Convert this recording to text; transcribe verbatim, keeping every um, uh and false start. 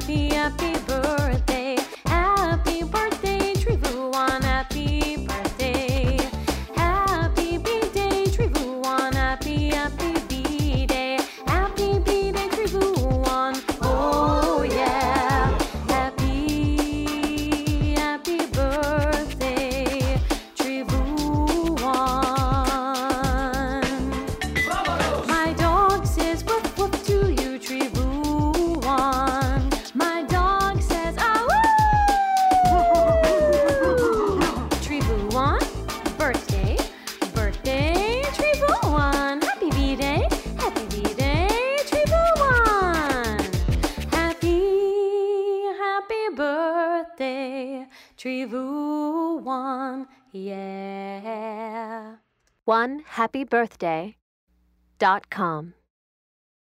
happy, happy birthday. Happy birthday, Trevor. Happy birthday. Happy B-Day, Trevor. Happy, happy B-Day. Happy B-Day, Trevor. Oh yeah. Happy, happy birthday, Trevor. My dog says woof woof to you, Trevor. My dog says ah woo. Trevor, birthday, birthday, Trevor. Happy B-Day, happy B-Day, Trevor. Happy, happy birthday, Trevor. Yeah. one happy birthday dot com